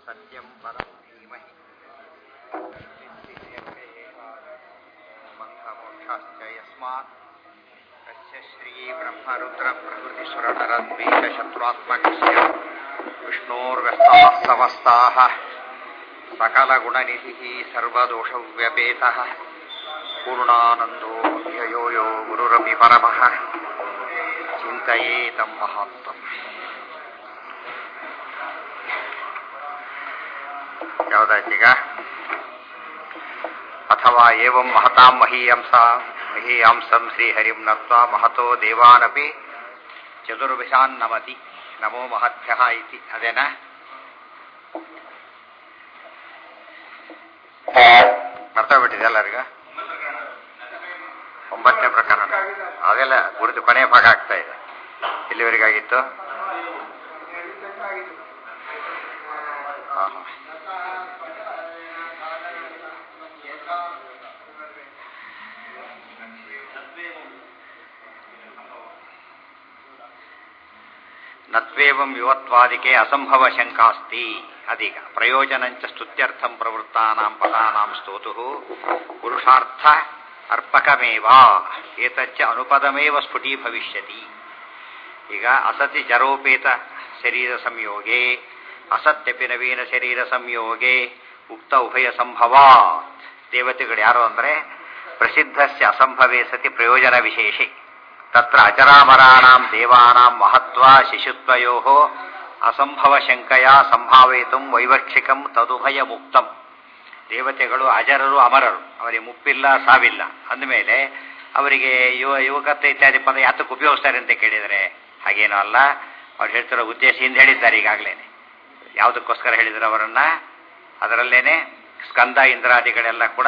ಸತ್ಯಂ ಪರಂ ಧೀಮಹಿ ಬಂಧಮೋಕ್ಷಾಶ್ಚ ಯಸ್ಮಾತ್ ತಸ್ಯ ಶ್ರೀ ಬ್ರಹ್ಮರುದ್ರ ಪ್ರಕೃತಿಸುರನರದ್ವೀತ ಶತ್ರುತ್ಮಕಸ್ಯ ವಿಷ್ಣೋರ್ವ್ಯಸ್ತಃ ಸಮಸ್ತಾಃ ಸಕಲಗುಣನಿಧಿಃ ಸರ್ವದೋಷವ್ಯಪೇತಃ ಪೂರ್ಣಾನಂದೋ ವ್ಯಯೋ ಯೋ ಗುರುರಪಿ ಪರಮಃ ಚಿಂತಯೇತಂ ಮಹಾತ್ಮಂ. ಯಾವುದಾಯ್ತೀಗ? ಅಥವಾ ಏವಂ ಮಹತಾಂ ಮಹೀಯಾಂಸಂ ಶ್ರೀಹರಿಂ ನತ್ವಾ ಮಹತೋ ದೇವಾನಪಿ ಚತುರ್ವಿಶಾನ್ನಮತಿ ನಮೋ ಮಹತ್ಯಃ ಇತಿ. ಅದೇನಾ? ಮರ್ತೋಗ್ಬಿಟ್ಟಿದೆ ಎಲ್ಲರಿಗ? 9ನೇ ಪ್ರಕರಣ ಅದೆಲ್ಲ ಗುರುತು ಕೊನೆಯ ಭಾಗ ಆಗ್ತಾ ಇದೆ. ಎಲ್ಲಿವರೆಗಾಗಿತ್ತು? ನತ್ವೇವಂ ಯುವತ್ವಾದಿಕೆ ಅಸಂಭವ ಶಂಕಾಸ್ತಿ. ಅದೀಗ ಪ್ರಯೋಜನಂಚ ಸ್ತುತ್ಯರ್ಥಂ ಪ್ರವೃತ್ತಾನಾಂ ಪದಾನಾಂ ಸ್ತೋತುಃ ಪುರುಷಾರ್ಥ ಅರ್ಪಕಮೇವ ಏತಚ್ಚ ಅನುಪದಮೇವ ಸ್ಫುಟೀ ಭವಿಷ್ಯತಿ. ಈಗ ಅಸತಿ ಜರೋಪೇತ ಶರೀರ ಸಂಯೋಗೆ ಅಸತ್ಯಪಿ ನವೀನ ಶರೀರ ಸಂಯೋಗೆ ಉಕ್ತ ಉಭಯ ಸಂಭವಾತ್. ದೇವತೆಗಳು ಯಾರು ಅಂದರೆ ಪ್ರಸಿದ್ಧಸ್ಯ ಅಸಂಭವೇ ಸತಿ ಪ್ರಯೋಜನ ವಿಶೇಷೆ ತತ್ರ ಅಚರಾಮರಾಣಾಂ ದೇವಾನಾಂ ಮಹತ್ವ ಶಿಶುತ್ವಯೋಃ ಅಸಂಭವ ಶಂಕಯ ಸಂಭಾವಯಿತುಂ ವೈವಕ್ಷಿಕಂ ತದುಭಯ ಮುಕ್ತಂ. ದೇವತೆಗಳು ಅಜರರು ಅಮರರು, ಅವರಿಗೆ ಮುಪ್ಪಿಲ್ಲ ಸಾವಿಲ್ಲ ಅಂದಮೇಲೆ ಅವರಿಗೆ ಯುವಕತ್ವ ಇತ್ಯಾದಿ ಪದ ಯಾತಕ್ಕೆ ಉಪಯೋಗಿಸ್ತಾರೆ ಅಂತ ಕೇಳಿದರೆ ಹಾಗೇನೂ ಅಲ್ಲ. ಅವ್ರು ಹೇಳ್ತಿರೋ ಉದ್ದೇಶ ಹಿಂದೆ ಹೇಳಿದ್ದಾರೆ ಈಗಾಗಲೇ. ಯಾವುದಕ್ಕೋಸ್ಕರ ಹೇಳಿದ್ರು ಅವರನ್ನ? ಅದರಲ್ಲೇನೆ ಸ್ಕಂದ ಇಂದ್ರಾದಿಗಳೆಲ್ಲ ಕೂಡ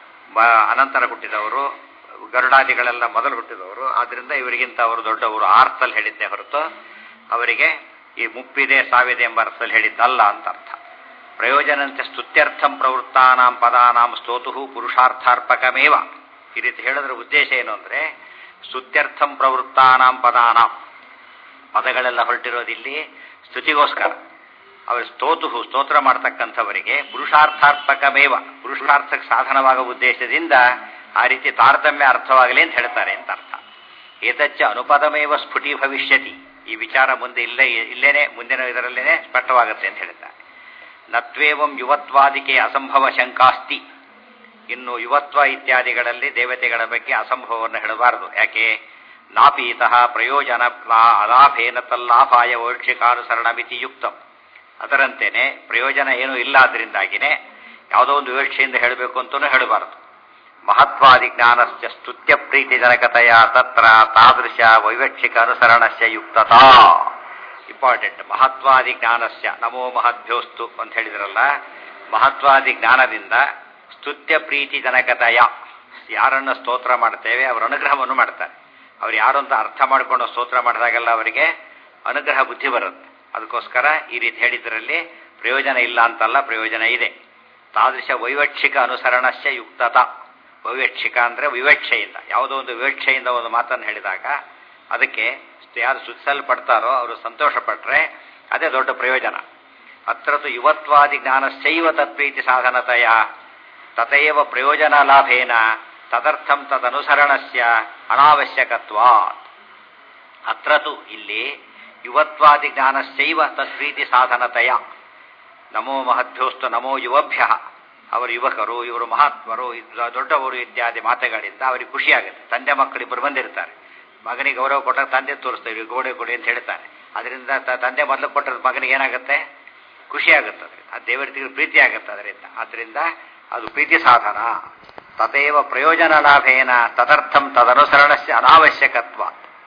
ಅನಂತರ ಹುಟ್ಟಿದವರು, ಗರುಡಾದಿಗಳೆಲ್ಲ ಮೊದಲು ಹುಟ್ಟಿದವರು. ಆದ್ರಿಂದ ಇವರಿಗಿಂತ ಅವರು ದೊಡ್ಡವರು ಅರ್ಥದಲ್ಲಿ ಹೇಳಿದ್ದೆ ಹೊರತು ಅವರಿಗೆ ಈ ಮುಪ್ಪಿದೆ ಸಾವಿದೆ ಎಂಬ ಅರ್ಥದಲ್ಲಿ ಹೇಳಿದ್ದಲ್ಲ ಅಂತ ಅರ್ಥ. ಪ್ರಯೋಜನಂತೆ ಸ್ತುತ್ಯರ್ಥಂ ಪ್ರವೃತ್ತಾನಾಂ ಪದಾನಾಂ ಸ್ತೋತುಃ ಪುರುಷಾರ್ಥಾರ್ಪಕಮೇವ. ಈ ರೀತಿ ಹೇಳಿದ್ರ ಉದ್ದೇಶ ಏನು ಅಂದರೆ ಸ್ತುತ್ಯರ್ಥಂ ಪ್ರವೃತ್ತಾನಾಂ ಪದಾನಾಂ, ಪದಗಳೆಲ್ಲ ಹೊರಟಿರೋದಿಲ್ಲಿ ಸ್ತುತಿಗೋಸ್ಕರ. ಅವರು ಸ್ತೋತ್ರ ಮಾಡ್ತಕ್ಕಂಥವರಿಗೆ ಪುರುಷಾರ್ಥಾರ್ಪಕಮೇವ, ಪುರುಷಾರ್ಥಕ್ಕೆ ಸಾಧನವಾಗುವ ಉದ್ದೇಶದಿಂದ ಆ ರೀತಿ ತಾರತಮ್ಯ ಅರ್ಥವಾಗಲಿ ಅಂತ ಹೇಳ್ತಾರೆ ಅಂತ ಅರ್ಥ. ಏತಚ್ಚ ಅನುಪದಮೇವ ಸ್ಫುಟಿ ಭವಿಷ್ಯತಿ. ಈ ವಿಚಾರ ಮುಂದೆ ಇಲ್ಲೇನೆ ಮುಂದಿನ ಇದರಲ್ಲೇನೆ ಸ್ಪಷ್ಟವಾಗುತ್ತೆ ಅಂತ ಹೇಳ್ತಾರೆ. ನತ್ವೇವಂ ಯುವತ್ವಾದಿಕೆ ಅಸಂಭವ ಶಂಕಾಸ್ತಿ. ಇನ್ನು ಯುವತ್ವ ಇತ್ಯಾದಿಗಳಲ್ಲಿ ದೇವತೆಗಳ ಬಗ್ಗೆ ಅಸಂಭವವನ್ನು ಹೇಳಬಾರದು. ಯಾಕೆ? ನಾಪೀತಃ ಪ್ರಯೋಜನ ಅಲಾಭೇನ ತಲ್ಲಾಭಾಯ ವೈವಕ್ಷಿಕಾನುಸರಣಮಿತಿ ಯುಕ್ತಂ. ಅದರಂತೆಯೇ ಪ್ರಯೋಜನ ಏನೂ ಇಲ್ಲ, ಅದರಿಂದಾಗಿನೇ ಯಾವುದೋ ಒಂದು ವಿವಕ್ಷೆಯಿಂದ ಹೇಳಬೇಕು ಅಂತಲೂ ಹೇಳಬಾರದು. ಮಹತ್ವಾದಿ ಜ್ಞಾನಸ್ಯ ಸ್ತುತ್ಯ ಪ್ರೀತಿಜನಕತೆಯ ತತ್ರ ತಾದೃಶ ವೈವಕ್ಷಿಕ ಅನುಸರಣಸ್ಯ ಯುಕ್ತತಾ. ಇಂಪಾರ್ಟೆಂಟ್. ಮಹತ್ವಾದಿ ಜ್ಞಾನಸ್ಯ ನಮೋ ಮಹದ್ಭ್ಯೋಸ್ತು ಅಂತ ಹೇಳಿದ್ರಲ್ಲ, ಮಹತ್ವಾದಿ ಜ್ಞಾನದಿಂದ ಸ್ತುತ್ಯ ಪ್ರೀತಿ ಜನಕತೆಯ, ಯಾರನ್ನು ಸ್ತೋತ್ರ ಮಾಡ್ತೇವೆ ಅವರ ಅನುಗ್ರಹವನ್ನು ಮಾಡ್ತಾರೆ. ಅವ್ರು ಯಾರು ಅಂತ ಅರ್ಥ ಮಾಡಿಕೊಂಡು ಸ್ತೋತ್ರ ಮಾಡಿದಾಗೆಲ್ಲ ಅವರಿಗೆ ಅನುಗ್ರಹ ಬುದ್ಧಿ ಬರುತ್ತೆ. ಅದಕ್ಕೋಸ್ಕರ ಈ ರೀತಿ ಹೇಳಿದ್ರಲ್ಲಿ ಪ್ರಯೋಜನ ಇಲ್ಲ ಅಂತಲ್ಲ, ಪ್ರಯೋಜನ ಇದೆ. ತಾದೃಶ ವೈವಕ್ಷಿಕ ಅನುಸರಣಸ್ಯ ಯುಕ್ತತಾ. ವೈವಕ್ಷಿಕ ಅಂದರೆ ವಿವಕ್ಷೆಯಿಂದ, ಯಾವುದೋ ಒಂದು ವಿವಕ್ಷೆಯಿಂದ ಒಂದು ಮಾತನ್ನು ಹೇಳಿದಾಗ ಅದಕ್ಕೆ ಯಾರು ಸ್ತುತಿಸಲ್ಪಡ್ತಾರೋ ಅವರು ಸಂತೋಷ ಪಟ್ಟರೆ ಅದೇ ದೊಡ್ಡ ಪ್ರಯೋಜನ. ಅತ್ರತು ಯುವತ್ವಾದಿ ಜ್ಞಾನಶ್ಚೈವ ತತ್ಪ್ರೀತಿ ಸಾಧನತೆಯ ತಥೈವ ಪ್ರಯೋಜನ ಲಾಭೇನ ತದರ್ಥಂ ತದನುಸರಣಸ್ಯ ಅನಾವಶ್ಯಕತ್ವಾತ್. ಅತ್ರತು ಇಲ್ಲಿ ಯುವತ್ವಾದಿ ಜ್ಞಾನಶ್ಚೈವ ತತ್ಪ್ರೀತಿ ಸಾಧನತೆಯ ನಮೋ ಮಹದ್ಭ್ಯೋಸ್ತು ನಮೋ ಯುವಭ್ಯ, ಅವರು ಯುವಕರು, ಇವರು ಮಹಾತ್ಮರು, ದೊಡ್ಡವರು ಇತ್ಯಾದಿ ಮಾತುಗಳಿಂದ ಅವರಿಗೆ ಖುಷಿಯಾಗುತ್ತೆ. ತಂದೆ ಮಕ್ಕಳಿಬ್ಬರು ಬಂದಿರ್ತಾರೆ, ಮಗನಿಗೆ ಗೌರವ ಕೊಟ್ಟರೆ ತಂದೆ ತೋರಿಸ್ತಾರೆ, ಗೋಡೆ ಕೊಡಿ ಅಂತ ಹೇಳ್ತಾರೆ. ಅದರಿಂದ ತಂದೆ ಮೊದಲು ಕೊಟ್ಟರೆ ಮಗನಿಗೆ ಏನಾಗುತ್ತೆ? ಖುಷಿಯಾಗುತ್ತದೆ. ಆ ದೇವರಿಗೆ ಪ್ರೀತಿ ಆಗುತ್ತೆ ಅದರಿಂದ. ಆದ್ದರಿಂದ ಅದು ಪ್ರೀತಿ ಸಾಧನ. ತಥೈವ ಪ್ರಯೋಜನ ಲಾಭೇನ ತದರ್ಥಂ ತದನುಸರಣಸ್ಯ ಅನಾವಶ್ಯಕತ್ವ.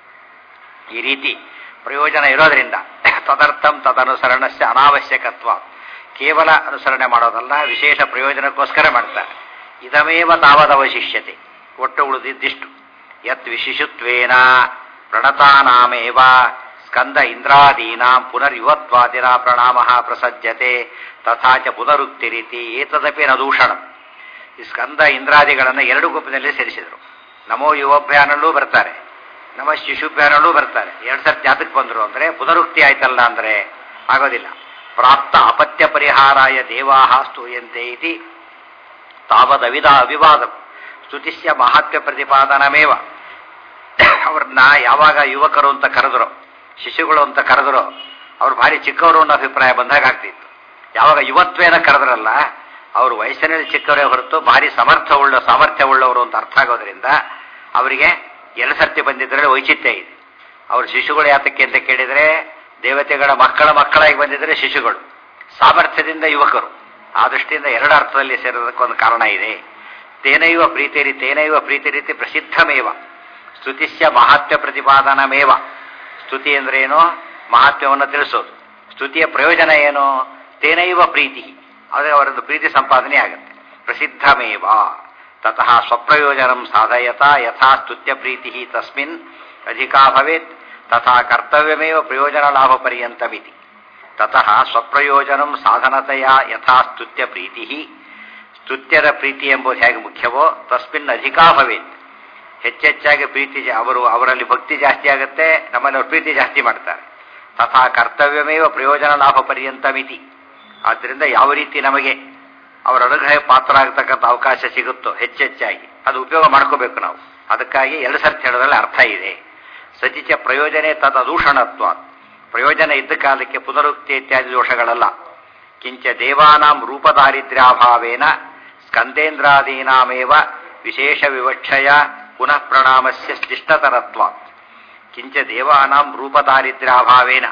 ಈ ರೀತಿ ಪ್ರಯೋಜನ ಇರೋದ್ರಿಂದ ತದರ್ಥಂ ತದನುಸರಣಸ್ಯ ಅನಾವಶ್ಯಕತ್ವ, ಕೇವಲ ಅನುಸರಣೆ ಮಾಡೋದಲ್ಲ, ವಿಶೇಷ ಪ್ರಯೋಜನಕ್ಕೋಸ್ಕರ ಮಾಡ್ತಾರೆ. ಇದಮೇವ ತಾವದವಶಿಷ್ಯತೆ. ಒಟ್ಟು ಉಳಿದಿದ್ದಿಷ್ಟು. ಯತ್ ವಿಶಿಶುತ್ವೇನ ಪ್ರಣತಾನಾಮೇವ ಸ್ಕಂದ ಇಂದ್ರಾದೀನಾಂ ಪುನರ್ಯುವತ್ವಾದಿನ ಪ್ರಣಾಮಃ ಪ್ರಸಜ್ಯತೆ ತಥಾ ಚ ಪುನರುಕ್ತಿರಿತಿ ಏತದಪಿ ನ ದೂಷಣಂ. ಈ ಸ್ಕಂದ ಇಂದ್ರಾದಿಗಳನ್ನು ಎರಡು ಗುಂಪಿನಲ್ಲಿ ಸೇರಿಸಿದರು. ನಮೋ ಯುವಭ್ಯಾನಲ್ಲೂ ಬರ್ತಾರೆ, ನಮ್ಮ ಶಿಶುಭ್ಯಾನಲ್ಲೂ ಬರ್ತಾರೆ. ಎರಡು ಸರ್ತಿ ಜಾತಕ್ಕೆ ಬಂದರು ಅಂದರೆ ಪುನರುಕ್ತಿ ಆಯ್ತಲ್ಲ ಅಂದರೆ ಆಗೋದಿಲ್ಲ. ಪ್ರಾಪ್ತ ಅಪತ್ಯ ಪರಿಹಾರಾಯ ದೇವಾಹ ಸ್ತೂಯಂತೆ ಇತಿ ಅವಿವಾದ ಸ್ತುತಿಸ್ಯ ಮಹಾತ್ಮ್ಯ ಪ್ರತಿಪಾದನಮೇವ. ಅವ್ರನ್ನ ಯಾವಾಗ ಯುವಕರು ಅಂತ ಕರೆದ್ರು, ಶಿಶುಗಳು ಅಂತ ಕರೆದ್ರು, ಅವ್ರು ಭಾರಿ ಚಿಕ್ಕವರು ಅನ್ನೋ ಅಭಿಪ್ರಾಯ ಬಂದಾಗ ಆಗ್ತಿತ್ತು. ಯಾವಾಗ ಯುವತ್ವೇನ ಕರೆದ್ರಲ್ಲ, ಅವರು ವಯಸ್ಸಿನಲ್ಲಿ ಚಿಕ್ಕವರೇ ಹೊರತು ಭಾರಿ ಸಾಮರ್ಥ್ಯವುಳ್ಳವರು ಅಂತ ಅರ್ಥ ಆಗೋದ್ರಿಂದ ಅವರಿಗೆ ಎರಡು ಸರ್ತಿ ಬಂದಿದ್ರೆ ವೈಚಿತ್ಯ ಇದೆ. ಅವರು ಶಿಶುಗಳು ಯಾತಕ್ಕೆ ಅಂತ ಕೇಳಿದರೆ, ದೇವತೆಗಳ ಮಕ್ಕಳಾಗಿ ಬಂದಿದ್ರೆ ಶಿಶುಗಳು, ಸಾಮರ್ಥ್ಯದಿಂದ ಯುವಕರು. ಆ ದೃಷ್ಟಿಯಿಂದ ಎರಡು ಅರ್ಥದಲ್ಲಿ ಸೇರೋದಕ್ಕೊಂದು ಕಾರಣ ಇದೆ. ತೇನೈವ ಪ್ರೀತಿರೀತಿ ಪ್ರಸಿದ್ಧಮೇವ ಸ್ತುತಿಸ್ಯ ಮಹಾತ್ಮ್ಯ ಪ್ರತಿಪಾದನಮೇವ. ಸ್ತುತಿ ಅಂದ್ರೇನು? ಮಹಾತ್ಮ್ಯವನ್ನು ತಿಳಿಸೋದು. ಸ್ತುತಿಯ ಪ್ರಯೋಜನ ಏನು? ತೇನೈವ ಪ್ರೀತಿ, ಆದರೆ ಅವರದ್ದು ಪ್ರೀತಿ ಸಂಪಾದನೆ ಆಗುತ್ತೆ. ಪ್ರಸಿದ್ಧಮೇವ ತತಃ ಸ್ವಪ್ರಯೋಜನಂ ಸಾಧಯತ ಯಥಾ ಸ್ತುತ್ಯ ಪ್ರೀತಿ ತಸ್ಮಿನ್ ಅಧಿಕಾ ಭವೇತ್ ತಥಾ ಕರ್ತವ್ಯಮೇವ ಪ್ರಯೋಜನ ಲಾಭ ಪರ್ಯಂತಮಿತಿ. ತತಃ ಸ್ವಪ್ರಯೋಜನಂ ಸಾಧನತೆಯ ಯಥಾ ಸ್ತುತ್ಯ ಪ್ರೀತಿ, ಸ್ತುತ್ಯದ ಪ್ರೀತಿ ಎಂಬುದು ಹೇಗೆ ಮುಖ್ಯವೋ ತಸ್ಮಿನ್ ಅಧಿಕಾ ಭವೇತ್, ಹೆಚ್ಚೆಚ್ಚಾಗಿ ಪ್ರೀತಿ ಅವರಲ್ಲಿ ಭಕ್ತಿ ಜಾಸ್ತಿ ಆಗುತ್ತೆ, ನಮ್ಮಲ್ಲಿ ಅವರು ಪ್ರೀತಿ ಜಾಸ್ತಿ ಮಾಡ್ತಾರೆ. ತಥಾ ಕರ್ತವ್ಯಮೇವ ಪ್ರಯೋಜನ ಲಾಭ ಪರ್ಯಂತಮಿತಿ. ಆದ್ದರಿಂದ ಯಾವ ರೀತಿ ನಮಗೆ ಅವರ ಅನುಗ್ರಹ ಪಾತ್ರ ಆಗತಕ್ಕಂಥ ಅವಕಾಶ ಸಿಗುತ್ತೋ ಹೆಚ್ಚೆಚ್ಚಾಗಿ ಅದು ಉಪಯೋಗ ಮಾಡ್ಕೋಬೇಕು ನಾವು. ಅದಕ್ಕಾಗಿ ಎರಡು ಸರ್ತಿ ಹೇಳೋದ್ರಲ್ಲಿ ಅರ್ಥ ಇದೆ. ಸಚಿಚ ಪ್ರಯೋಜನೆ ತದೂಷಣತ್ವ, ಪ್ರಯೋಜನ ಇದ್ದ ಕಾಲಕ್ಕೆ ಪುನರುಕ್ತಿ ಇತ್ಯಾದಿ ದೋಷಗಳಲ್ಲ. ಕಿಂಚ ದೇವಾನಾಂ ರೂಪದಾರಿದ್ರ್ಯಾಭಾವೇನ ಸ್ಕಂದೇಂದ್ರಾದೀನಾಮೇವ ವಿಶೇಷ ವಿವಕ್ಷಯ ಪುನಃ ಪ್ರಣಾಮಸ್ಯ ಸ್ಲಿಷ್ಟತರತ್ವ. ಕಿಂಚ ದೇವಾನಾಂ ರೂಪದಾರಿದ್ರ್ಯಾಭಾವೇನ,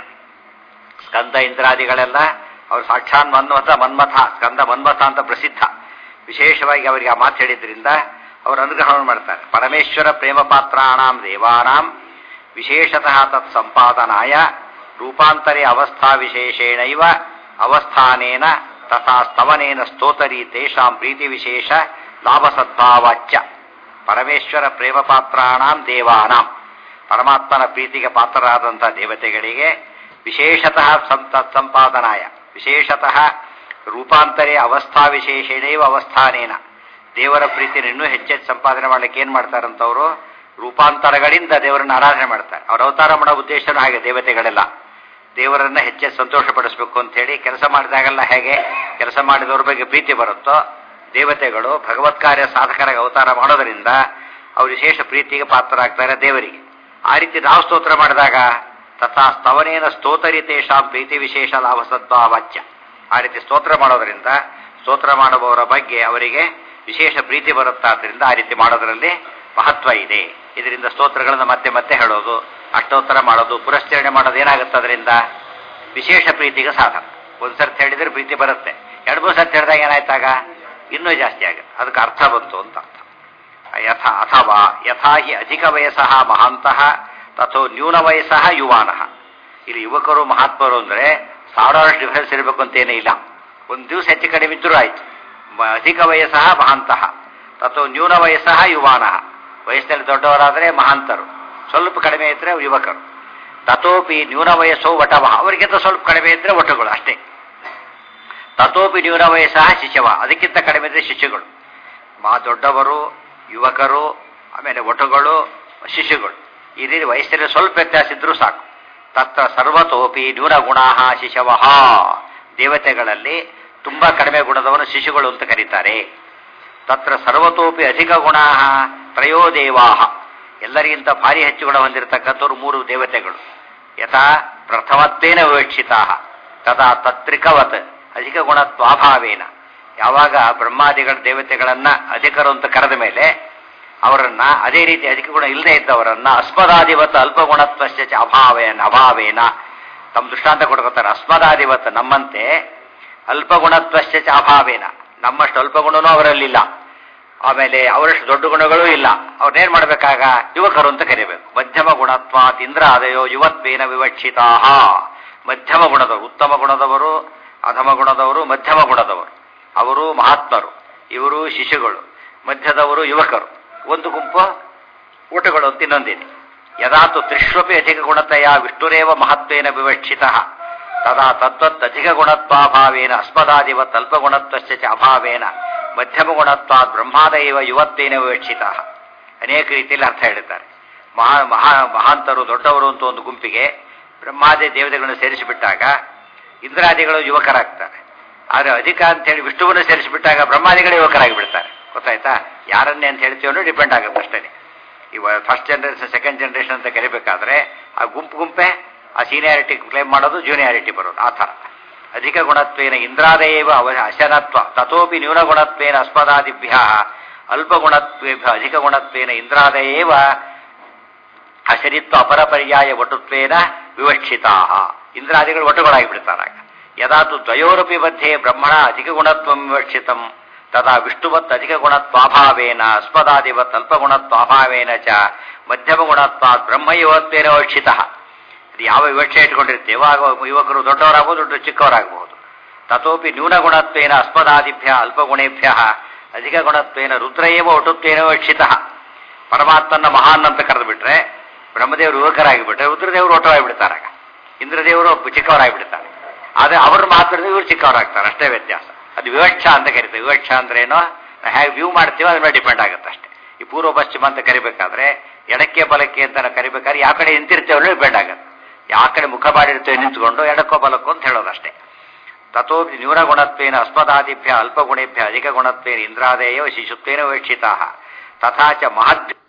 ಸ್ಕಂದ ಇಂದ್ರಾದಿಗಳೆಲ್ಲ ಅವರು ಸಾಕ್ಷಾತ್ ಮನ್ಮಥ ಸ್ಕಂದ ಮನ್ಮಥ ಅಂತ ಪ್ರಸಿದ್ಧ. ವಿಶೇಷವಾಗಿ ಅವರಿಗೆ ಆ ಮಾತು ಹೇಳಿದ್ರಿಂದ ಅವರು ಅನುಗ್ರಹವನ್ನು ಮಾಡ್ತಾರೆ. ಪರಮೇಶ್ವರ ಪ್ರೇಮ ಪಾತ್ರಾಣಾಂ ದೇವಾನಾಂ ವಿಶೇಷತಃ ತತ್ ಸಂಪಾದನಾಯ ರೂಪಾಂತರೇ ಅವಸ್ಥಾ ವಿಶೇಷೇಣೈವ ಅವಸ್ಥಾನೇನ ತಥಾ ಸ್ತವನೇನ ಸ್ತೋತರಿ ತೇಷಾಂ ಪ್ರೀತಿ ವಿಶೇಷ ಲಾಭ ಸದ್ಭಾವಾಚ್ಯ. ಪರಮೇಶ್ವರ ಪ್ರೇಮ ಪಾತ್ರಾಣಾಂ ದೇವಾನಾಂ, ಪರಮಾತ್ಮನ ಪ್ರೀತಿಗೆ ಪಾತ್ರರಾದಂಥ ದೇವತೆಗಳಿಗೆ ವಿಶೇಷತಃ ಸಂಪಾದನಾಯ, ವಿಶೇಷತಃ ರೂಪಾಂತರೇ ಅವಸ್ಥಾ ವಿಶೇಷೇಣೈವ ಅವಸ್ಥಾನೇನ, ದೇವರ ಪ್ರೀತಿಯನ್ನು ಇನ್ನೂ ಹೆಚ್ಚೆಚ್ಚು ಸಂಪಾದನೆ ಮಾಡ್ಲಿಕ್ಕೆ ಏನ್ ಮಾಡ್ತಾರಂತವರು ರೂಪಾಂತರಗಳಿಂದ ದೇವರನ್ನ ಆರಾಧನೆ ಮಾಡ್ತಾರೆ. ಅವ್ರ ಅವತಾರ ಮಾಡೋ ಉದ್ದೇಶನೂ ಹಾಗೆ. ದೇವತೆಗಳೆಲ್ಲ ದೇವರನ್ನ ಹೆಚ್ಚೆಚ್ಚು ಸಂತೋಷಪಡಿಸಬೇಕು ಅಂತ ಹೇಳಿ ಕೆಲಸ ಮಾಡಿದಾಗೆಲ್ಲ ಹೇಗೆ ಕೆಲಸ ಮಾಡಿದವ್ರ ಬಗ್ಗೆ ಪ್ರೀತಿ ಬರುತ್ತೋ, ದೇವತೆಗಳು ಭಗವತ್ ಕಾರ್ಯ ಸಾಧಕರಾಗಿ ಅವತಾರ ಮಾಡೋದರಿಂದ ಅವರು ವಿಶೇಷ ಪ್ರೀತಿಗೆ ಪಾತ್ರರಾಗ್ತಾರೆ ದೇವರಿಗೆ. ಆ ರೀತಿ ನಾವು ಸ್ತೋತ್ರ ಮಾಡಿದಾಗ ತಥಾ ಸ್ತವನೇನ ಸ್ತೋತರಿ ತೇಷಾಂ ಪ್ರೀತಿ ವಿಶೇಷ ಲಾಭ ಸದ್ಭಾವಾಚ್ಯ. ಆ ರೀತಿ ಸ್ತೋತ್ರ ಮಾಡೋದರಿಂದ ಸ್ತೋತ್ರ ಮಾಡುವವರ ಬಗ್ಗೆ ಅವರಿಗೆ ವಿಶೇಷ ಪ್ರೀತಿ ಬರುತ್ತಾದ್ರಿಂದ ಆ ರೀತಿ ಮಾಡೋದರಲ್ಲಿ ಮಹತ್ವ ಇದೆ. ಇದರಿಂದ ಸ್ತೋತ್ರಗಳನ್ನು ಮತ್ತೆ ಮತ್ತೆ ಹೇಳೋದು, ಅಷ್ಟೋತ್ತರ ಮಾಡೋದು, ಪುರಸ್ಕರಣೆ ಮಾಡೋದು ಏನಾಗುತ್ತೆ? ಅದರಿಂದ ವಿಶೇಷ ಪ್ರೀತಿಗೆ ಸಾಧನ. ಒಂದ್ಸರ್ತಿ ಹೇಳಿದ್ರೆ ಪ್ರೀತಿ ಬರುತ್ತೆ, ಎರಡು ಮೂರು ಸರ್ತಿ ಹೇಳಿದಾಗ ಏನಾಯ್ತಾಗ ಇನ್ನೂ ಜಾಸ್ತಿ ಆಗುತ್ತೆ. ಅದಕ್ಕೆ ಅರ್ಥ ಬಂತು ಅಂತ ಅರ್ಥ. ಅಥವಾ ಯಥಾ ಹಿ ಅಧಿಕ ವಯಸ್ಸಃ ಮಹಾಂತಃ ತಥೋ ನ್ಯೂನ ವಯಸ್ಸಃ ಯುವಾನಃ. ಇಲ್ಲಿ ಯುವಕರು ಮಹಾತ್ಮರು ಅಂದ್ರೆ ಸಾವಿರಾರು ಡಿಫರೆನ್ಸ್ ಇರಬೇಕು ಅಂತೇನೇ ಇಲ್ಲ. ಒಂದು ದಿವಸ ಹೆಚ್ಚು ಕಡಿಮೆ ಇದ್ರೂ ಆಯ್ತು. ಅಧಿಕ ವಯಸ್ಸಃ ಮಹಾಂತಃ ತಥೋ ನ್ಯೂನ ವಯಸ್ಸಃ ಯುವಾನಃ. ವಯಸ್ಸಿನಲ್ಲಿ ದೊಡ್ಡವರಾದರೆ ಮಹಾಂತರು, ಸ್ವಲ್ಪ ಕಡಿಮೆ ಇದ್ರೆ ಯುವಕರು. ತಥೋಪಿ ನ್ಯೂನ ವಯಸ್ಸೋ ವಟವಃ, ಅವರಿಗಿಂತ ಸ್ವಲ್ಪ ಕಡಿಮೆ ಇದ್ರೆ ವಟುಗಳು ಅಷ್ಟೇ. ತಥೋಪಿ ನ್ಯೂನ ವಯಸ್ಸಃ ಶಿಶವ, ಅದಕ್ಕಿಂತ ಕಡಿಮೆ ಇದ್ರೆ ಶಿಶುಗಳು. ದೊಡ್ಡವರು, ಯುವಕರು, ಆಮೇಲೆ ವಟುಗಳು, ಶಿಶುಗಳು, ಈ ರೀತಿ ವಯಸ್ಸಿನಲ್ಲಿ ಸ್ವಲ್ಪ ವ್ಯತ್ಯಾಸ ಇದ್ರೂ ಸಾಕು. ತತ್ರ ಸರ್ವತೋಪಿ ನ್ಯೂನ ಗುಣಾಹ ಶಿಶವಃ. ದೇವತೆಗಳಲ್ಲಿ ತುಂಬಾ ಕಡಿಮೆ ಗುಣದವನು ಶಿಶುಗಳು ಅಂತ ಕರೀತಾರೆ. ತತ್ರ ಸರ್ವತೋಪಿ ಅಧಿಕ ಗುಣಾಹ ತ್ರಯೋ ದೇವಾಹ. ಎಲ್ಲರಿಗಿಂತ ಭಾರಿ ಹೆಚ್ಚು ಗುಣ ಹೊಂದಿರತಕ್ಕಂಥವ್ರು ಮೂರು ದೇವತೆಗಳು. ಯಥಾ ಪ್ರಥಮತ್ವೇನ ವಿವಕ್ಷಿತಾ ತದಾ ತತ್ರಿಕವತ್ ಅಧಿಕ ಗುಣತ್ವಾಭಾವೇನ. ಯಾವಾಗ ಬ್ರಹ್ಮಾದಿಗಳ ದೇವತೆಗಳನ್ನ ಅಧಿಕರು ಅಂತ ಕರೆದ ಮೇಲೆ ಅವರನ್ನ ಅದೇ ರೀತಿ ಅಧಿಕ ಗುಣ ಇಲ್ಲದೆ ಇದ್ದವರನ್ನ ಅಸ್ಮದಾಧಿವತ್ ಅಲ್ಪಗುಣತ್ವಸ್ಯ ಅಭಾವೇನ ತಮ್ಮ ದೃಷ್ಟಾಂತ ಕೊಡ್ಕೋತಾರೆ. ಅಸ್ಮದಾಧಿವತ್ ನಮ್ಮಂತೆ ಅಲ್ಪಗುಣತ್ವಸ್ಯ ಅಭಾವೇನ, ನಮ್ಮಷ್ಟು ಅಲ್ಪಗುಣನೂ ಅವರಲ್ಲಿಲ್ಲ, ಆಮೇಲೆ ಅವರಷ್ಟು ದೊಡ್ಡ ಗುಣಗಳೂ ಇಲ್ಲ. ಅವ್ರನ್ನೇನ್ ಮಾಡ್ಬೇಕಾಗ ಯುವಕರು ಅಂತ ಕರಿಬೇಕು. ಮಧ್ಯಮ ಗುಣತ್ವಾತ್ ಇಂದ್ರಾದಯೋ ಯುವತ್ವೇನ ವಿವಕ್ಷಿತಾ. ಮಧ್ಯಮ ಗುಣದವರು, ಉತ್ತಮ ಗುಣದವರು, ಅಧಮ ಗುಣದವರು, ಮಧ್ಯಮ ಗುಣದವರು, ಅವರು ಮಹಾತ್ಮರು, ಇವರು ಶಿಶುಗಳು, ಮಧ್ಯದವರು ಯುವಕರು, ಒಂದು ಗುಂಪು ಊಟಗಳು ಅಂತ ಇನ್ನೊಂದಿದೆ. ಯದಾತು ತ್ರಿಷ್ವಪಿ ಅಧಿಕ ಗುಣತೆಯ ವಿಷ್ಣುರೇವ ಮಹತ್ವೇನ ವಿವಕ್ಷಿತ ತದಾ ತದ್ವತ್ ಅಧಿಕ ಗುಣತ್ವಾಭಾವೇನ ಅಸ್ಮದಾದಿವತ್ ಅಲ್ಪಗುಣತ್ವಸ್ಯ ಚ ಅಭಾವೇನ ಮಧ್ಯಮ ಗುಣತ್ವಾತ್ ಬ್ರಹ್ಮಾದೈವ ಯುವತ್ವೇನ ವಿವಕ್ಷಿತ. ಅನೇಕ ರೀತಿಯಲ್ಲಿ ಅರ್ಥ ಹೇಳಿದ್ದಾರೆ. ಮಹಾಂತರು, ದೊಡ್ಡವರು ಅಂತ ಒಂದು ಗುಂಪಿಗೆ ಬ್ರಹ್ಮಾದಿ ದೇವತೆಗಳನ್ನು ಸೇರಿಸಿಬಿಟ್ಟಾಗ ಇಂದ್ರಾದಿಗಳು ಯುವಕರಾಗ್ತಾರೆ. ಆದರೆ ಅಧಿಕ ಅಂತ ಹೇಳಿ ವಿಷ್ಣುವನ್ನು ಸೇರಿಸಿಬಿಟ್ಟಾಗ ಬ್ರಹ್ಮಾದಿಗಳು ಯುವಕರಾಗಿ ಬಿಡ್ತಾರೆ. ಗೊತ್ತಾಯ್ತಾ? ಯಾರನ್ನೇ ಅಂತ ಹೇಳ್ತೀವೋ ಡಿಪೆಂಡ್ ಆಗುತ್ತೆ ಅಷ್ಟೇ. ಇವಾಗ ಫಸ್ಟ್ ಜನರೇಷನ್ ಸೆಕೆಂಡ್ ಜನರೇಷನ್ ಅಂತ ಕರಿಬೇಕಾದ್ರೆ ಆ ಗುಂಪೇ ಆ ಸೀನಿಯಾರಿಟಿ ಕ್ಲೈಮ್ ಮಾಡೋದು, ಜೂನಿಯಾರಿಟಿ ಬರೋದು, ಆ ಥರ. ಅಧಿಕ ಗುಣತ್ವೇನ ಇಂದ್ರಾದೇವ ಅಶನತ್ವ ತಥೋಪಿ ನ್ಯೂನ ಗುಣತ್ವೇನ ಅಸ್ಮದಾದಿಭ್ಯ ಅಲ್ಪ ಗುಣತ್ವೇಭ್ಯ ಅಧಿಕ ಗುಣತ್ವೇನ ಇಂದ್ರಾದೇವ ಅಶನಿತ್ವ ಅಪರಪರ್ಯಾಯ ವಟುತ್ವೇನ ವಿವಕ್ಷಿತಾ. ಇಂದ್ರಾದಿಗಳು ವಟುಗಳಾಗಿ ಬಿಡ್ತಾರಾಗ. ಯದಾತು ದ್ವಯೋರಪಿ ಮಧ್ಯೆ ಬ್ರಹ್ಮಣ ಅಧಿಕ ಗುಣತ್ವ ವಿವಕ್ಷಿತಂ ತದಾ ವಿಷ್ಣುವತ್ ಅಧಿಕ ಗುಣತ್ವಾಭಾವೇನ ಅಸ್ಮದಾದಿವತ್ ಅಲ್ಪಗುಣತ್ವಾಭಾವೇನ ಚ ಮಧ್ಯಮ ಗುಣತ್ವಾತ್ ಬ್ರಹ್ಮಯುವತ್ವೇನ ವಿವಕ್ಷಿತಃ. ಯಾವ ವಿವಕ್ಷೆ ಇಟ್ಕೊಂಡಿರ್ತೇವೋ ಆಗ ಯುವಕರು ದೊಡ್ಡವರಾಗಬಹುದು, ದೊಡ್ಡ ಚಿಕ್ಕವರಾಗಬಹುದು. ತಥೋಪಿ ನ್ಯೂನ ಗುಣತ್ವೇನ ಅಸ್ಮದಾದಿಭ್ಯ ಅಲ್ಪಗುಣೇಭ್ಯ ಅಧಿಕ ಗುಣತ್ವೇನ ರುದ್ರಯೇವ ವಟುತ್ವೇನ ವಿವಕ್ಷಿತಃ. ಪರಮಾತ್ಮನ ಮಹಾನ್ ಅಂತ ಕರೆದು ಬಿಟ್ರೆ ಬ್ರಹ್ಮದೇವರು ಯುವಕರಾಗಿಬಿಟ್ರೆ ರುದ್ರದೇವರು ಒಟ್ಟರಾಗಿಬಿಡ್ತಾರಾಗ. ಇಂದ್ರದೇವರು ಚಿಕ್ಕವರಾಗಿಬಿಡ್ತಾರೆ. ಆದರೆ ಅವರು ಮಾತ್ರ ಇವರು ಚಿಕ್ಕವರಾಗ್ತಾರೆ, ಅಷ್ಟೇ ವ್ಯತ್ಯಾಸ. ಅದು ವಿವಕ್ಷ ಅಂತ ಕರಿತೇವೆ. ವಿವಕ್ಷ ಅಂದ್ರೇನೋ ನಾವು ಹೇಗೆ ವ್ಯೂ ಮಾಡ್ತೀವೋ ಅದ್ರ ಮೇಲೆ ಡಿಪೆಂಡ್ ಆಗುತ್ತೆ ಅಷ್ಟೇ. ಈ ಪೂರ್ವ ಪಶ್ಚಿಮ ಅಂತ ಕರಿಬೇಕಾದ್ರೆ ಎಡಕ್ಕೆ ಬಲಕ್ಕೆ ಅಂತ ನಾವು ಕರಿಬೇಕಾದ್ರೆ ಯಾವ ಕಡೆ ನಿಂತಿರ್ತೇವೋ ಡಿಪೆಂಡ್ ಆಗುತ್ತೆ. ಯಾವ ಕಡೆ ಮುಖ ಮಾಡಿರ್ತೇವೆ ನಿಂತ್ಕೊಂಡು ಎಡಕ್ಕೋ ಬಲಕ್ಕೋ ಅಂತ ಹೇಳೋದಷ್ಟೇ. ತಥೋ ನ್ಯೂನ ಗುಣತ್ವೇನ ಅಸ್ಮದಾದಿಭ್ಯ ಅಲ್ಪಗುಣೇಭ್ಯ ಅಧಿಕ ಗುಣತ್ವೇನ ಇಂದ್ರಾದೇಯ ಶಿಶುತ್ವೇನ ವಿವಕ್ಷಿತಾ ತಥಾ ಚ ಮಹದ್